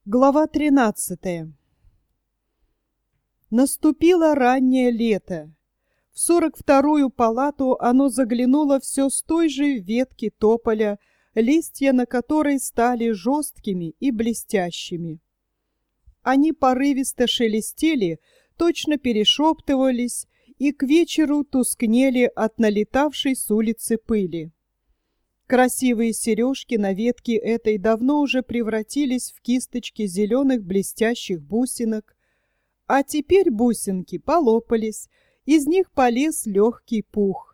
Глава 13. Наступило раннее лето. В 42-ю палату оно заглянуло все с той же ветки тополя, листья на которой стали жесткими и блестящими. Они порывисто шелестели, точно перешептывались и к вечеру тускнели от налетавшей с улицы пыли. Красивые сережки на ветке этой давно уже превратились в кисточки зеленых блестящих бусинок, а теперь бусинки полопались, из них полез легкий пух.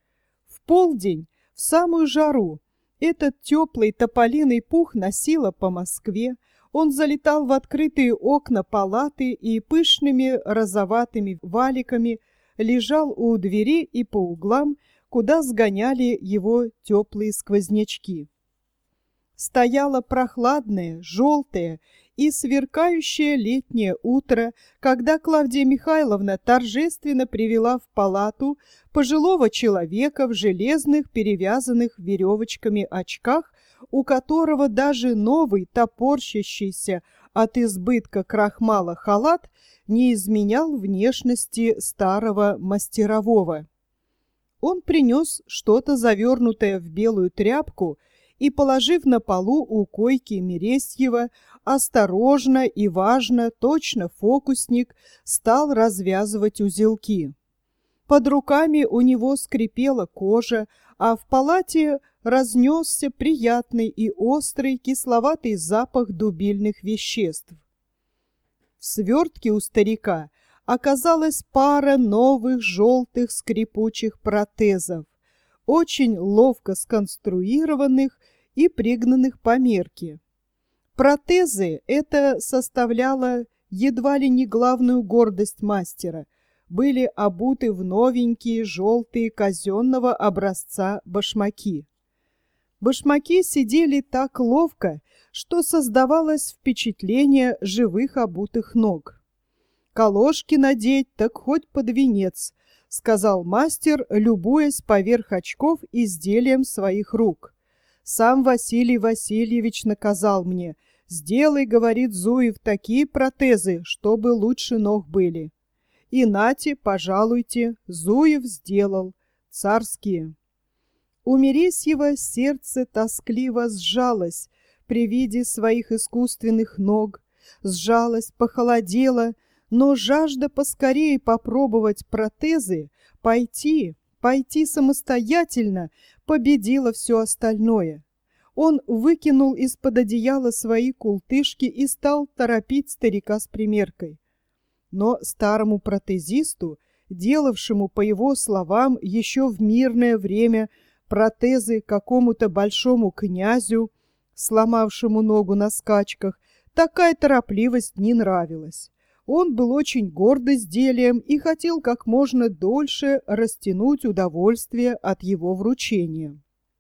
В полдень, в самую жару, этот теплый тополиный пух носило по Москве, он залетал в открытые окна палаты и пышными розоватыми валиками лежал у двери и по углам, куда сгоняли его теплые сквознячки. Стояло прохладное, желтое и сверкающее летнее утро, когда Клавдия Михайловна торжественно привела в палату пожилого человека в железных, перевязанных веревочками очках, у которого даже новый, топорщащийся от избытка крахмала халат не изменял внешности старого мастерового. Он принес что-то завернутое в белую тряпку и, положив на полу у койки Мересьева, осторожно и важно, точно фокусник, стал развязывать узелки. Под руками у него скрипела кожа, а в палате разнесся приятный и острый кисловатый запах дубильных веществ. В свертке у старика оказалась пара новых желтых скрипучих протезов, очень ловко сконструированных и пригнанных по мерке. Протезы это составляло едва ли не главную гордость мастера, были обуты в новенькие желтые казенного образца башмаки. Башмаки сидели так ловко, что создавалось впечатление живых обутых ног. «Колошки надеть, так хоть под венец», — сказал мастер, любуясь поверх очков изделием своих рук. «Сам Василий Васильевич наказал мне. Сделай, — говорит Зуев, — такие протезы, чтобы лучше ног были. И нате, пожалуйте, Зуев сделал. Царские». У Мересьева сердце тоскливо сжалось при виде своих искусственных ног, сжалось, похолодело, но жажда поскорее попробовать протезы, пойти самостоятельно, победила все остальное. Он выкинул из-под одеяла свои култышки и стал торопить старика с примеркой. Но старому протезисту, делавшему, по его словам, еще в мирное время протезы какому-то большому князю, сломавшему ногу на скачках, такая торопливость не нравилась. Он был очень горд изделием и хотел как можно дольше растянуть удовольствие от его вручения.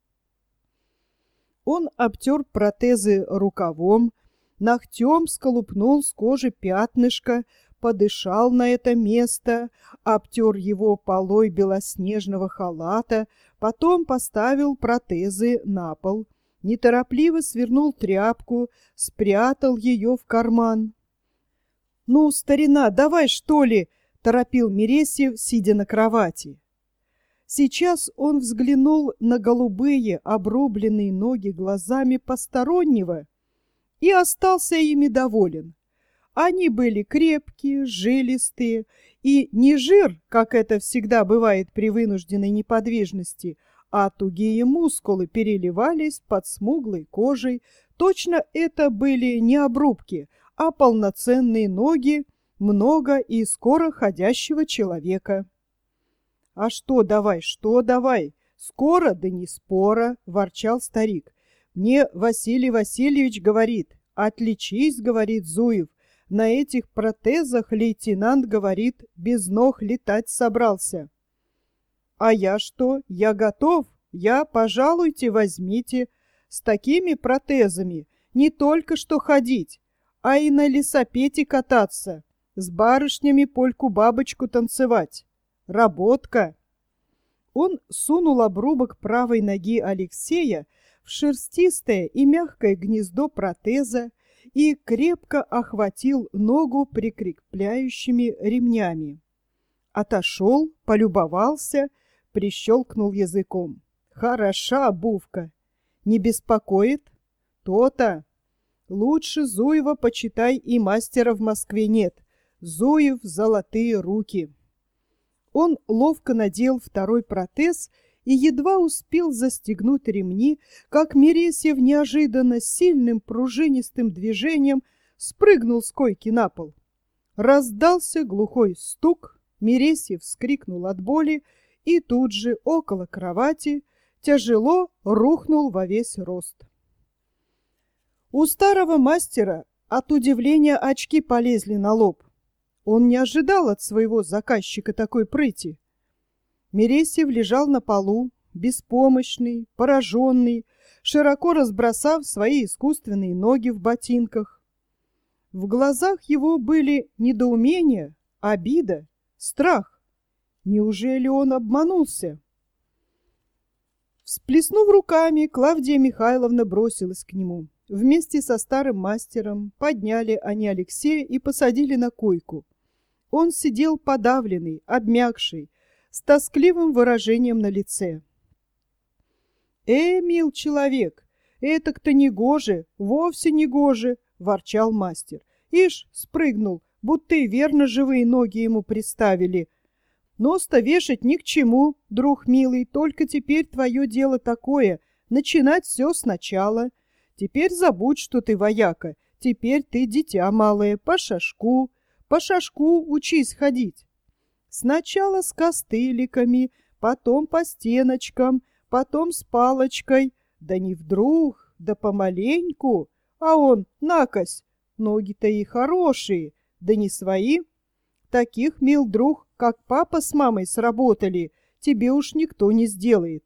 Он обтер протезы рукавом, ногтем сколупнул с кожи пятнышко, подышал на это место, обтер его полой белоснежного халата, потом поставил протезы на пол, неторопливо свернул тряпку, спрятал ее в карман. «Ну, старина, давай, что ли!» — торопил Мересьев, сидя на кровати. Сейчас он взглянул на голубые обрубленные ноги глазами постороннего и остался ими доволен. Они были крепкие, жилистые, и не жир, как это всегда бывает при вынужденной неподвижности, а тугие мускулы переливались под смуглой кожей. Точно это были не обрубки, а полноценные ноги много и скоро ходящего человека. «А что давай, скоро, да не спора», — ворчал старик. «Мне Василий Васильевич говорит, отличись, — говорит Зуев, — на этих протезах лейтенант, говорит, без ног летать собрался». «А я что? Я готов. Пожалуйте, возьмите. С такими протезами не только что ходить, а и на лесопете кататься, с барышнями польку-бабочку танцевать. Работка!» Он сунул обрубок правой ноги Алексея в шерстистое и мягкое гнездо протеза и крепко охватил ногу прикрепляющими ремнями. Отошел, полюбовался, прищелкнул языком. Хороша обувка. Не беспокоит? То-то. Лучше Зуева, почитай, и мастера в Москве нет. Зуев — золотые руки. Он ловко надел второй протез и едва успел застегнуть ремни, как Мересьев неожиданно сильным пружинистым движением спрыгнул с койки на пол. Раздался глухой стук, Мересьев вскрикнул от боли и тут же около кровати тяжело рухнул во весь рост. У старого мастера от удивления очки полезли на лоб. Он не ожидал от своего заказчика такой прыти. Мересьев лежал на полу, беспомощный, пораженный, широко разбросав свои искусственные ноги в ботинках. В глазах его были недоумение, обида, страх. Неужели он обманулся? Всплеснув руками, Клавдия Михайловна бросилась к нему. Вместе со старым мастером подняли они Алексея и посадили на койку. Он сидел подавленный, обмякший, с тоскливым выражением на лице. Мил человек, этак-то негоже, вовсе негоже!» — ворчал мастер. «Ишь, спрыгнул, будто и верно живые ноги ему приставили. Нос-то вешать ни к чему, друг милый, только теперь твое дело такое — начинать все сначала. Теперь забудь, что ты вояка, теперь ты дитя малое, по шажку учись ходить. Сначала с костыликами, потом по стеночкам, потом с палочкой, да не вдруг, да помаленьку, а он, накось, ноги-то и хорошие, да не свои. Таких, мил друг, как папа с мамой сработали, тебе уж никто не сделает».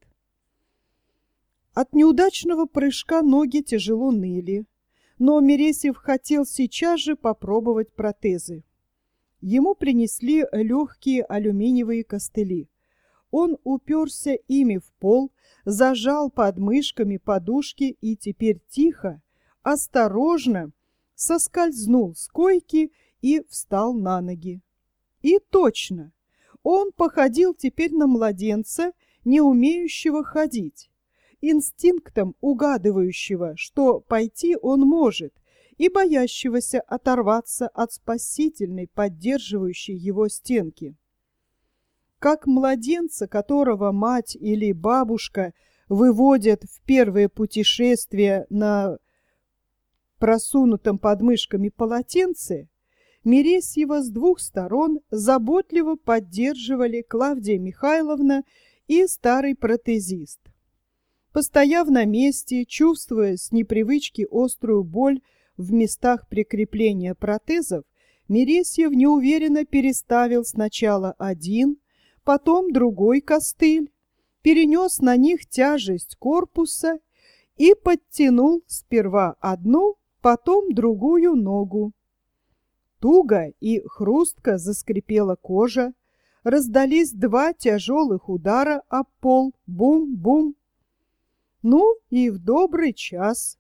От неудачного прыжка ноги тяжело ныли, но Мересьев хотел сейчас же попробовать протезы. Ему принесли легкие алюминиевые костыли. Он уперся ими в пол, зажал под мышками подушки и теперь тихо, осторожно соскользнул с койки и встал на ноги. И точно, он походил теперь на младенца, не умеющего ходить, инстинктом угадывающего, что пойти он может, и боящегося оторваться от спасительной, поддерживающей его стенки. Как младенца, которого мать или бабушка выводят в первое путешествие на просунутом под мышками полотенце, Мересьева с двух сторон заботливо поддерживали Клавдия Михайловна и старый протезист. Постояв на месте, чувствуя с непривычки острую боль в местах прикрепления протезов, Мересьев неуверенно переставил сначала один, потом другой костыль, перенес на них тяжесть корпуса и подтянул сперва одну, потом другую ногу. Туго и хрустко заскрипела кожа, раздались два тяжелых удара об пол, бум-бум. «Ну и в добрый час,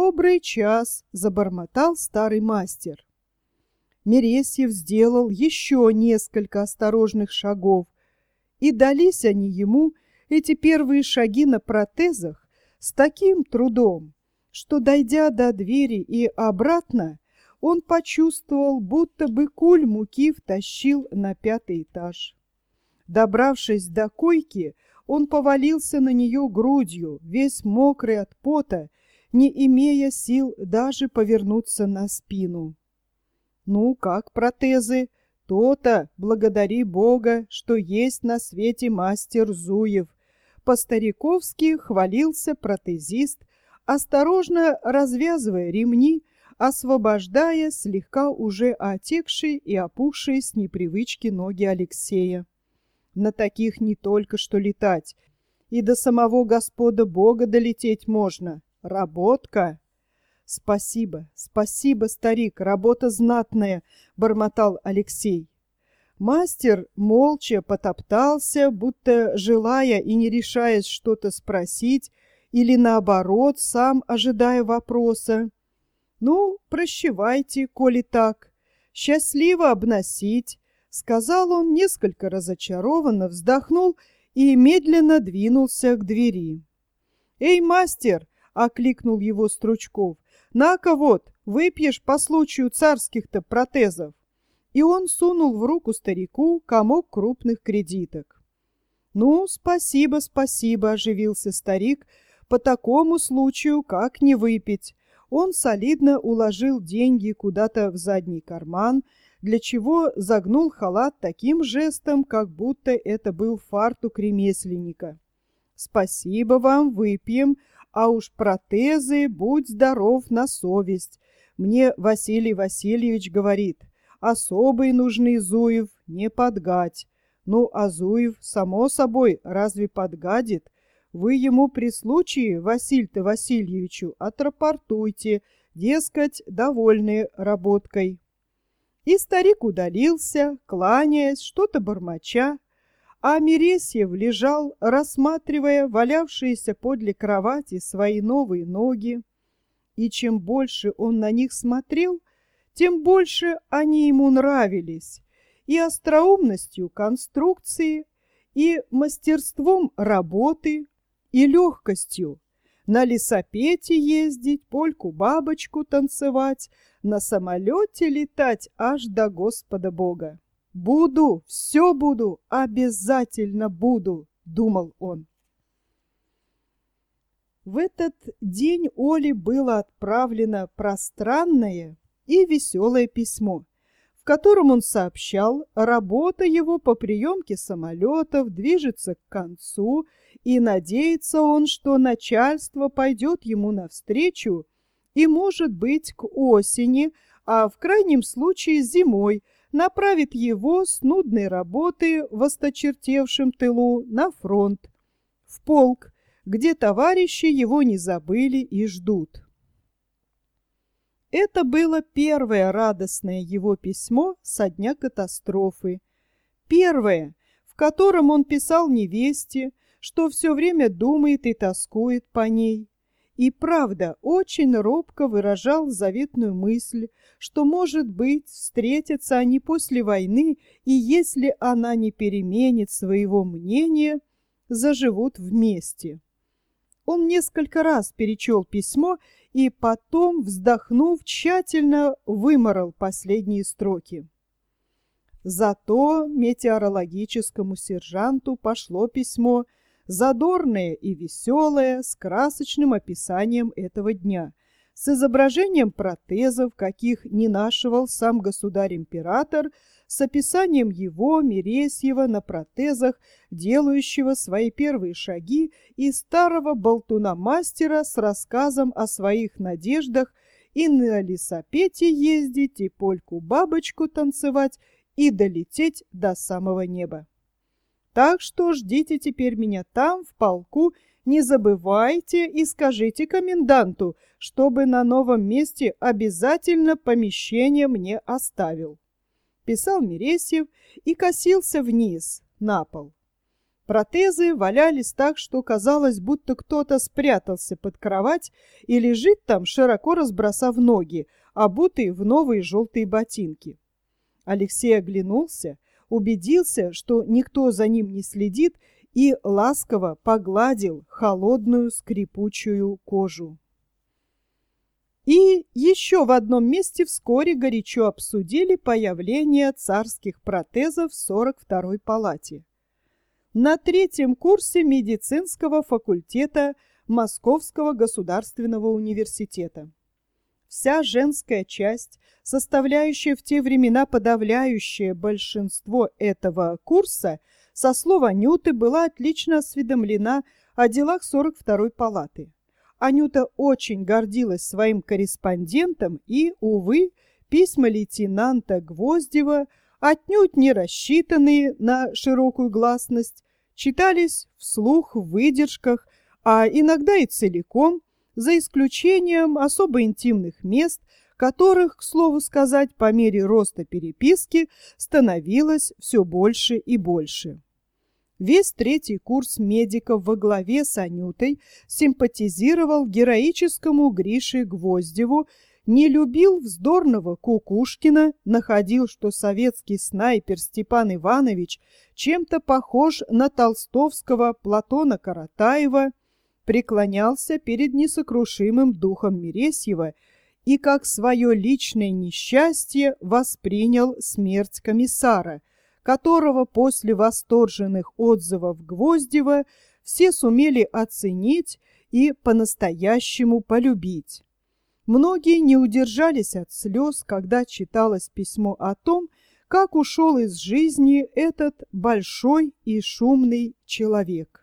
забормотал старый мастер. Мересьев сделал еще несколько осторожных шагов, и дались они ему, эти первые шаги на протезах, с таким трудом, что, дойдя до двери и обратно, он почувствовал, будто бы куль муки втащил на 5-й этаж. Добравшись до койки, он повалился на нее грудью, весь мокрый от пота, не имея сил даже повернуться на спину. «Ну, как протезы? То-то, благодари Бога, что есть на свете мастер Зуев!» По-стариковски хвалился протезист, осторожно развязывая ремни, освобождая слегка уже отекшие и опухшие с непривычки ноги Алексея. На таких не только что летать, и до самого Господа Бога долететь можно. Работка! Спасибо, старик, работа знатная, бормотал Алексей. Мастер молча потоптался, будто желая и не решаясь что-то спросить, или наоборот, сам ожидая вопроса. «Ну, прощевайте, коли так. Счастливо обносить», — сказал он, несколько разочарованно вздохнул и медленно двинулся к двери. «Эй, мастер!» — окликнул его Стручков. «На-ка вот, выпьешь по случаю царских-то протезов». И он сунул в руку старику комок крупных кредиток. «Ну, спасибо, спасибо», — оживился старик, — «по такому случаю как не выпить». Он солидно уложил деньги куда-то в задний карман, для чего загнул халат таким жестом, как будто это был фартук ремесленника. «Спасибо вам, выпьем, а уж протезы, будь здоров на совесть. Мне Василий Васильевич говорит, особые нужны, Зуев, не подгадь. Ну, а Зуев, само собой, разве подгадит? Вы ему при случае, Василь-то Васильевичу, отрапортуйте, дескать, довольны работкой». И старик удалился, кланяясь, что-то бормоча, а Мересьев лежал, рассматривая валявшиеся подле кровати свои новые ноги. И чем больше он на них смотрел, тем больше они ему нравились и остроумностью конструкции, и мастерством работы, и легкостью. На лесопете ездить, польку-бабочку танцевать, на самолете летать аж до Господа Бога. «Буду, все буду, обязательно буду», — думал он. В этот день Оле было отправлено пространное и веселое письмо, в котором он сообщал, работа его по приемке самолетов движется к концу, и надеется он, что начальство пойдет ему навстречу и, может быть, к осени, а в крайнем случае зимой, направит его с нудной работы в осточертевшем тылу на фронт, в полк, где товарищи его не забыли и ждут. Это было первое радостное его письмо со дня катастрофы. Первое, в котором он писал невесте, что все время думает и тоскует по ней. И правда, очень робко выражал заветную мысль, что, может быть, встретятся они после войны, и если она не переменит своего мнения, заживут вместе. Он несколько раз перечел письмо и потом, вздохнув, тщательно вымарал последние строки. Зато метеорологическому сержанту пошло письмо, задорное и веселое, с красочным описанием этого дня, с изображением протезов, каких не нашивал сам государь-император, с описанием его, Мересьева, на протезах, делающего свои первые шаги, и старого болтуна-мастера с рассказом о своих надеждах и на лесопете ездить, и польку-бабочку танцевать, и долететь до самого неба. Так что ждите теперь меня там, в полку, не забывайте и скажите коменданту, чтобы на новом месте обязательно помещение мне оставил. Писал Мересьев и косился вниз, на пол. Протезы валялись так, что казалось, будто кто-то спрятался под кровать и лежит там, широко разбросав ноги, обутые в новые желтые ботинки. Алексей оглянулся, убедился, что никто за ним не следит, и ласково погладил холодную скрипучую кожу. И еще в одном месте вскоре горячо обсудили появление царских протезов в 42-й палате. На 3-м курсе медицинского факультета Московского государственного университета. Вся женская часть, составляющая в те времена подавляющее большинство этого курса, со слов Анюты, была отлично осведомлена о делах 42-й палаты. Анюта очень гордилась своим корреспондентом и, увы, письма лейтенанта Гвоздева, отнюдь не рассчитанные на широкую гласность, читались вслух в выдержках, а иногда и целиком, за исключением особо интимных мест, которых, к слову сказать, по мере роста переписки становилось все больше и больше. Весь 3-й курс медиков во главе с Анютой симпатизировал героическому Грише Гвоздеву, Не любил вздорного Кукушкина, находил, что советский снайпер Степан Иванович чем-то похож на толстовского Платона Каратаева, преклонялся перед несокрушимым духом Мересьева и как свое личное несчастье воспринял смерть комиссара, которого после восторженных отзывов Гвоздева все сумели оценить и по-настоящему полюбить. Многие не удержались от слез, когда читалось письмо о том, как ушел из жизни этот большой и шумный человек.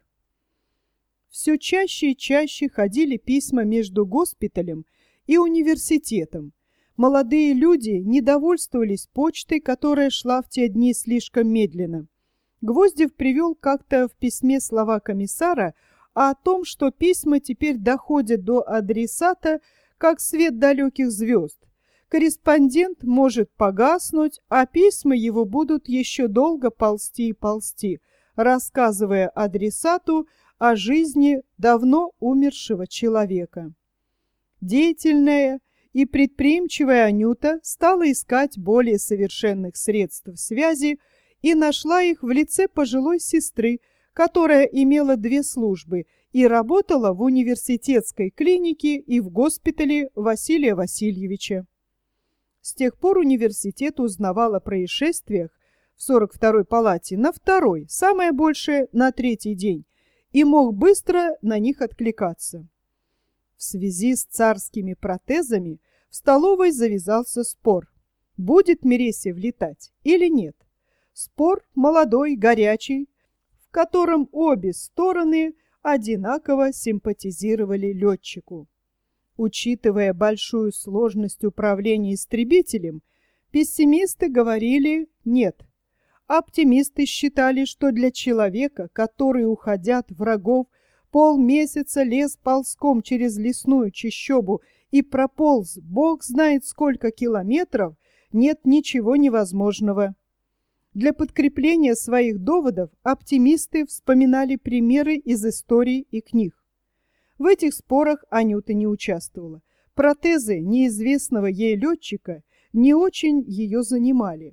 Все чаще и чаще ходили письма между госпиталем и университетом. Молодые люди недовольствовались почтой, которая шла в те дни слишком медленно. Гвоздев привел как-то в письме слова комиссара о том, что письма теперь доходят до адресата, как свет далеких звезд. Корреспондент может погаснуть, а письма его будут еще долго ползти и ползти, рассказывая адресату о жизни давно умершего человека. Деятельная и предприимчивая Анюта стала искать более совершенных средств связи и нашла их в лице пожилой сестры, которая имела 2 службы и работала в университетской клинике и в госпитале Василия Васильевича. С тех пор университет узнавал о происшествиях в 42-й палате на 2-й, самое большее на 3-й день, и мог быстро на них откликаться. В связи с царскими протезами в столовой завязался спор, будет Мересьев летать или нет. Спор молодой, горячий, в котором обе стороны одинаково симпатизировали летчику. Учитывая большую сложность управления истребителем, пессимисты говорили «нет». Оптимисты считали, что для человека, который, уходя от врагов, полмесяца лез ползком через лесную чащобу и прополз бог знает сколько километров, нет ничего невозможного. Для подкрепления своих доводов оптимисты вспоминали примеры из истории и книг. В этих спорах Анюта не участвовала. Протезы неизвестного ей летчика не очень ее занимали.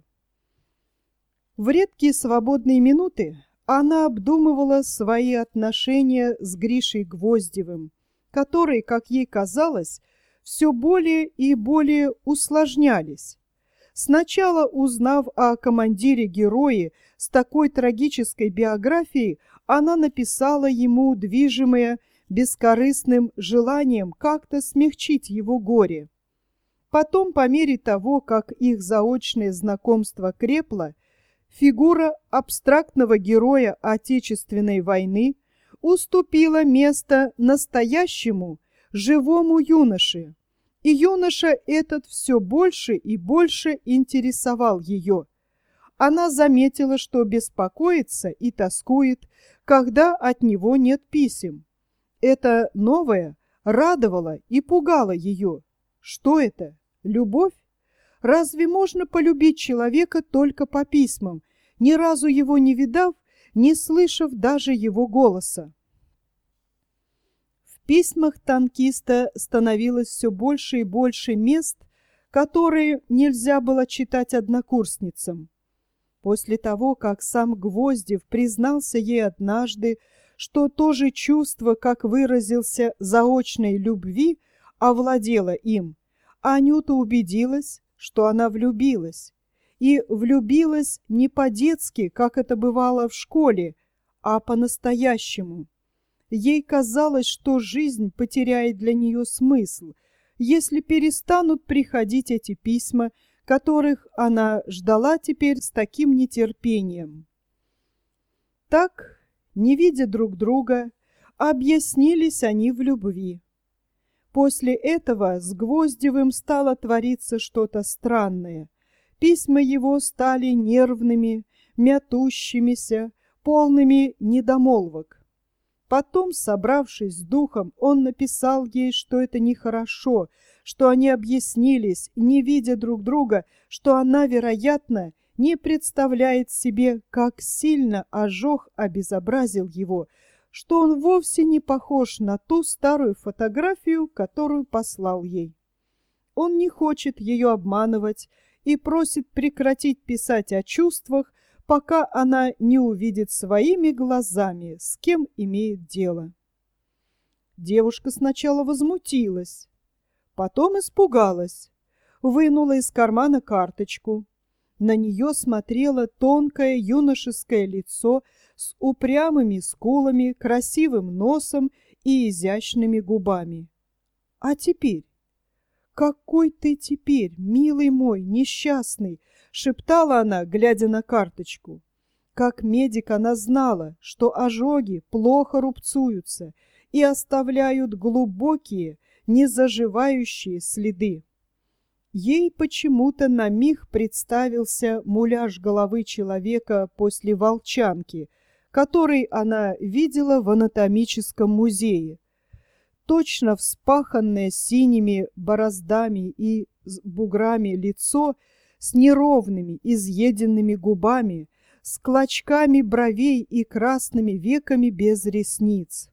В редкие свободные минуты она обдумывала свои отношения с Гришей Гвоздевым, которые, как ей казалось, все более и более усложнялись. Сначала, узнав о командире-герое с такой трагической биографией, она написала ему, движимая бескорыстным желанием как-то смягчить его горе. Потом, по мере того, как их заочное знакомство крепло, фигура абстрактного героя Отечественной войны уступила место настоящему, живому юноше. И юноша этот все больше и больше интересовал ее. Она заметила, что беспокоится и тоскует, когда от него нет писем. Это новое радовало и пугало ее. Что это? Любовь? Разве можно полюбить человека только по письмам, ни разу его не видав, не слышав даже его голоса? В письмах танкиста становилось все больше и больше мест, которые нельзя было читать однокурсницам. После того, как сам Гвоздев признался ей однажды, что то же чувство, как выразился, заочной любви, овладело им, Анюта убедилась, что она влюбилась. И влюбилась не по-детски, как это бывало в школе, а по-настоящему. Ей казалось, что жизнь потеряет для нее смысл, если перестанут приходить эти письма, которых она ждала теперь с таким нетерпением. Так, не видя друг друга, объяснились они в любви. После этого с Гвоздевым стало твориться что-то странное. Письма его стали нервными, мятущимися, полными недомолвок. Потом, собравшись с духом, он написал ей, что это нехорошо, что они объяснились, не видя друг друга, что она, вероятно, не представляет себе, как сильно ожог обезобразил его, что он вовсе не похож на ту старую фотографию, которую послал ей. Он не хочет ее обманывать и просит прекратить писать о чувствах, пока она не увидит своими глазами, с кем имеет дело. Девушка сначала возмутилась, потом испугалась, вынула из кармана карточку. На нее смотрело тонкое юношеское лицо с упрямыми скулами, красивым носом и изящными губами. А теперь? «Какой ты теперь, милый мой, несчастный!» — шептала она, глядя на карточку. Как медик она знала, что ожоги плохо рубцуются и оставляют глубокие, незаживающие следы. Ей почему-то на миг представился муляж головы человека после волчанки, который она видела в анатомическом музее. Точно вспаханное синими бороздами и буграми лицо с неровными изъеденными губами, с клочками бровей и красными веками без ресниц.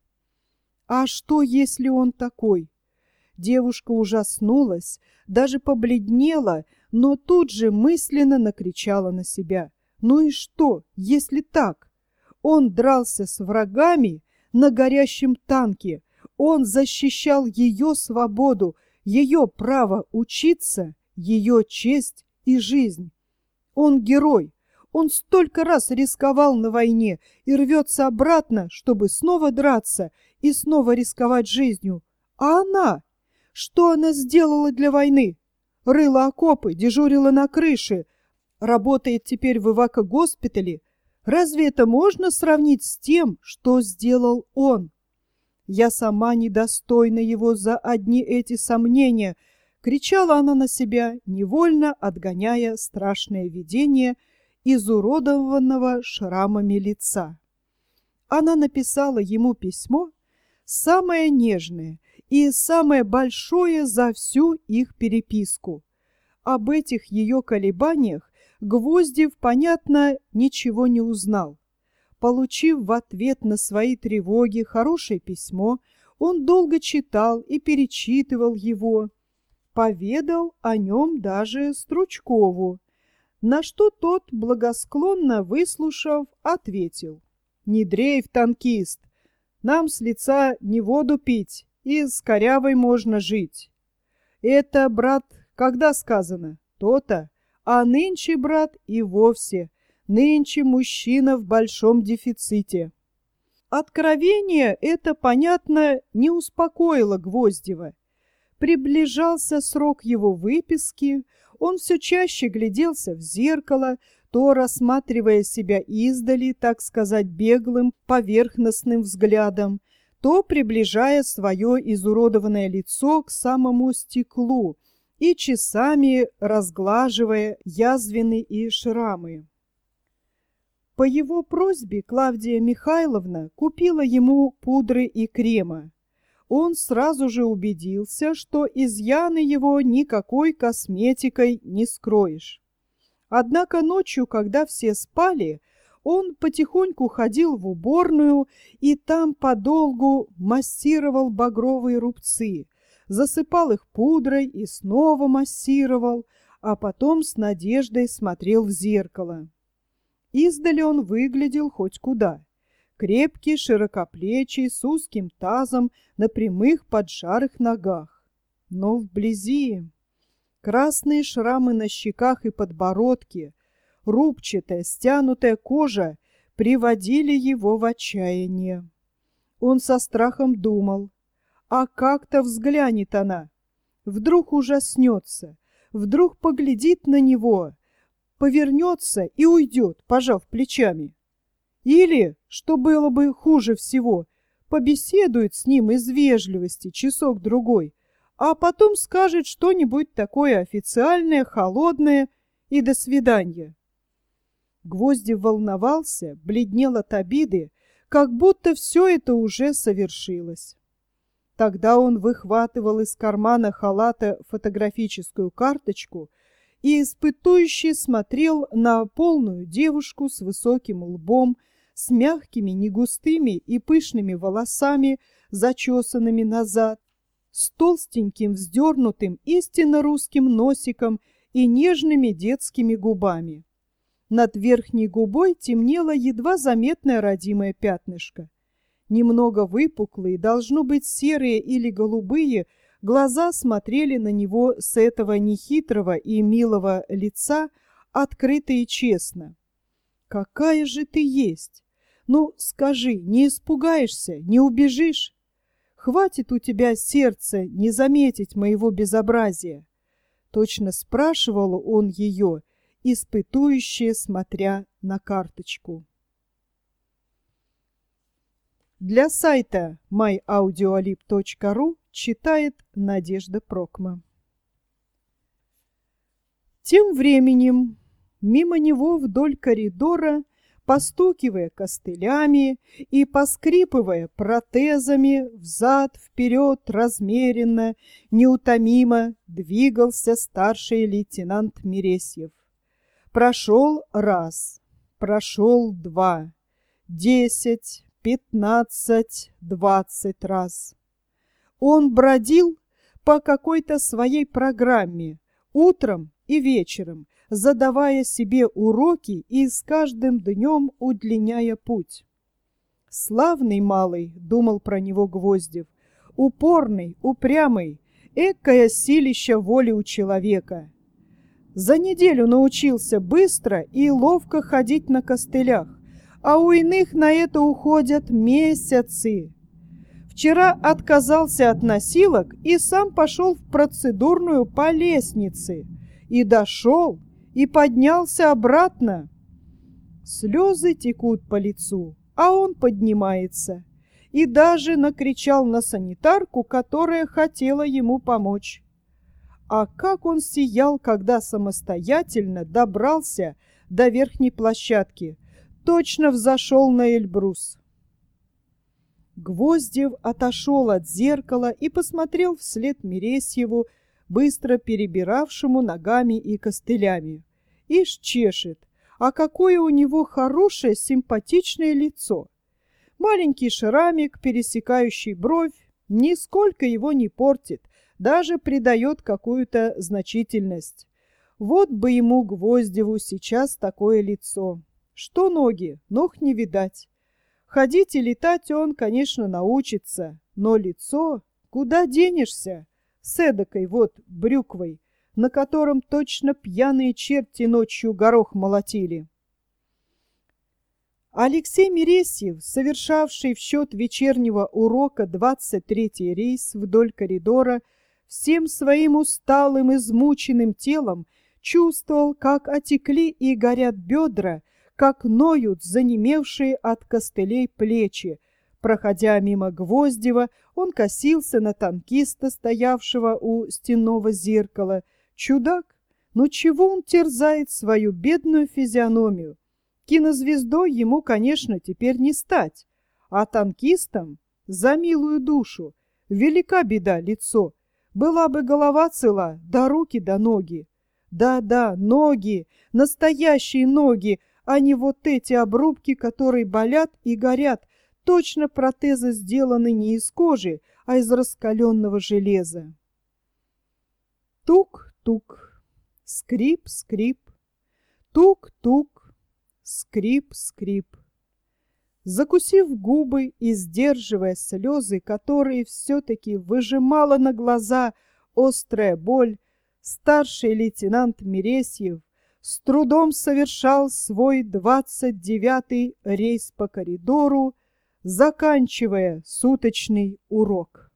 А что, если он такой? Девушка ужаснулась, даже побледнела, но тут же мысленно накричала на себя. Ну и что, если так? Он дрался с врагами на горящем танке, он защищал ее свободу, ее право учиться, ее честь и жизнь. Он герой. Он столько раз рисковал на войне и рвется обратно, чтобы снова драться и снова рисковать жизнью. А она? Что она сделала для войны? Рыла окопы, дежурила на крыше, работает теперь в эвакогоспитале. Разве это можно сравнить с тем, что сделал он? Я сама недостойна его за одни эти сомнения, кричала она на себя, невольно отгоняя страшное видение изуродованного шрамами лица. Она написала ему письмо, самое нежное и самое большое за всю их переписку. Об этих ее колебаниях Гвоздев, понятно, ничего не узнал. Получив в ответ на свои тревоги хорошее письмо, он долго читал и перечитывал его, поведал о нем даже Стручкову, на что тот, благосклонно выслушав, ответил: «Не дрейф, танкист, нам с лица не воду пить, и с корявой можно жить. Это, брат, когда сказано? То-то, а нынче, брат, и вовсе. Нынче мужчина в большом дефиците». Откровение это, понятно, не успокоило Гвоздева. Приближался срок его выписки, он все чаще гляделся в зеркало, то рассматривая себя издали, так сказать, беглым, поверхностным взглядом, то приближая свое изуродованное лицо к самому стеклу и часами разглаживая язвины и шрамы. По его просьбе Клавдия Михайловна купила ему пудры и крема. Он сразу же убедился, что изъяны его никакой косметикой не скроешь. Однако ночью, когда все спали, он потихоньку ходил в уборную и там подолгу массировал багровые рубцы, засыпал их пудрой и снова массировал, а потом с надеждой смотрел в зеркало. Издали он выглядел хоть куда. Крепкий, широкоплечий, с узким тазом на прямых поджарых ногах. Но вблизи красные шрамы на щеках и подбородке, рубчатая, стянутая кожа приводили его в отчаяние. Он со страхом думал, а как-то взглянет она, вдруг ужаснется, вдруг поглядит на него, повернется и уйдет, пожав плечами. Или, что было бы хуже всего, побеседует с ним из вежливости часок-другой, а потом скажет что-нибудь такое официальное, холодное и до свидания. Гвоздев волновался, бледнел от обиды, как будто все это уже совершилось. Тогда он выхватывал из кармана халата фотографическую карточку и испытующе смотрел на полную девушку с высоким лбом, с мягкими, негустыми и пышными волосами, зачесанными назад, с толстеньким вздернутым истинно русским носиком и нежными детскими губами. Над верхней губой темнело едва заметное родимое пятнышко. Немного выпуклые, должно быть серые или голубые, глаза смотрели на него с этого нехитрого и милого лица открыто и честно. «Какая же ты есть! Ну, скажи, не испугаешься, не убежишь? Хватит у тебя сердца не заметить моего безобразия!» Точно спрашивал он ее, испытующе смотря на карточку. Для сайта myaudioalib.ru читает Надежда Прокма. Тем временем мимо него вдоль коридора, постукивая костылями и поскрипывая протезами, взад-вперед размеренно, неутомимо двигался старший лейтенант Мересьев. Прошел раз, прошел два, 10, 15, 20 раз. Он бродил по какой-то своей программе утром и вечером, задавая себе уроки и с каждым днем удлиняя путь. «Славный малый», — думал про него Гвоздев, — «упорный, упрямый, экое силища воли у человека. За неделю научился быстро и ловко ходить на костылях, а у иных на это уходят месяцы. Вчера отказался от носилок и сам пошел в процедурную по лестнице. И дошел, и поднялся обратно. Слезы текут по лицу, а он поднимается. И даже накричал на санитарку, которая хотела ему помочь. А как он сиял, когда самостоятельно добрался до верхней площадки, точно взошел на Эльбрус. Гвоздев отошел от зеркала и посмотрел вслед Мересьеву, быстро перебиравшему ногами и костылями. Ишь чешет, а какое у него хорошее симпатичное лицо! Маленький шрамик, пересекающий бровь, нисколько его не портит, даже придает какую-то значительность. Вот бы ему, Гвоздеву, сейчас такое лицо. Что ноги? Ног не видать. Ходить и летать он, конечно, научится, но лицо, куда денешься? С эдакой вот брюквой, на котором точно пьяные черти ночью горох молотили. Алексей Мересьев, совершавший в счет вечернего урока 23-й рейс вдоль коридора, всем своим усталым, измученным телом чувствовал, как отекли и горят бедра, как ноют занемевшие от костылей плечи. Проходя мимо Гвоздева, он косился на танкиста, стоявшего у стенного зеркала. Чудак, ну чего он терзает свою бедную физиономию? Кинозвездой ему, конечно, теперь не стать, а танкистом за милую душу. Велика беда лицо. Была бы голова цела, да руки, да ноги. Да-да, ноги, настоящие ноги, а не вот эти обрубки, которые болят и горят. Точно протезы сделаны не из кожи, а из раскаленного железа. Тук-тук, скрип-скрип, тук-тук, скрип-скрип. Закусив губы и сдерживая слезы, которые все-таки выжимала на глаза острая боль, старший лейтенант Мересьев с трудом совершал свой 29-й рейс по коридору, заканчивая суточный урок.